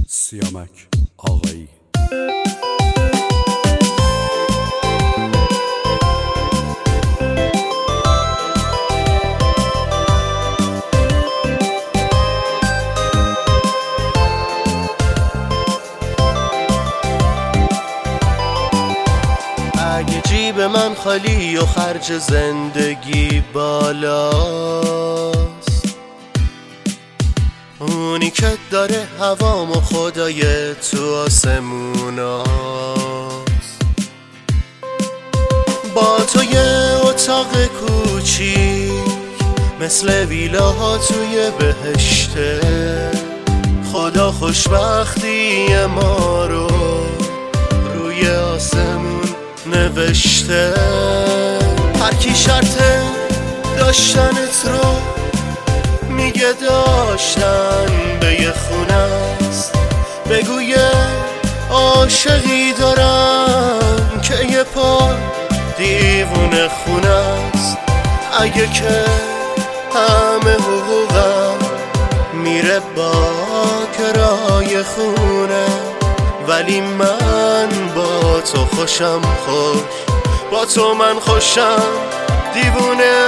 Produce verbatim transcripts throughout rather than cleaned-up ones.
سیامک آقایی. اگه جیب من خالی و خرج زندگی بالاست، اونی که داره هوام و خدای تو آسموناست. با تو یه اتاق کوچیک مثل ویلاها توی بهشته، خدا خوشبختی ما رو روی آسمون نوشته. هر کی شرط داشتنت رو میگه داشتن به یه خونه است، بگو یه عاشقی دارم که یه پا دیوونه خونه است. اگه که همه حقوقم میره با کرایه خونه، ولی من با تو خوشم، خوش با تو من خوشم دیوونه.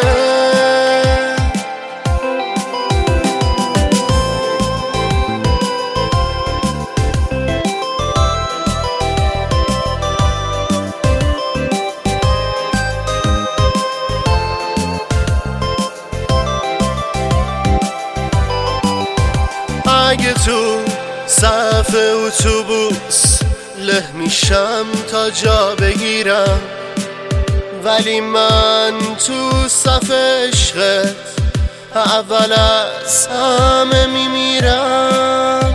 اگه تو صف اتوبوس له میشم تا جا بگیرم، ولی من تو صف عشقت اول از همه میمیرم.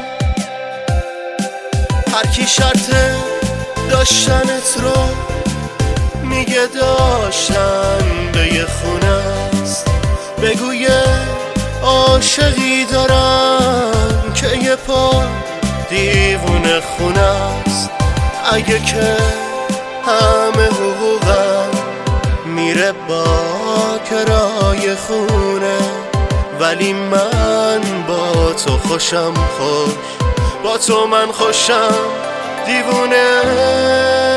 هر کی شرط داشتنت رو میگه داشتن به یه خونه است، بگو یه عاشقی دارم که یه پا دیوونه خونه است. اگه که همه حقوقم میره با کرایه خونه، ولی من با تو خوشم، خوش با تو من خوشم دیوونه.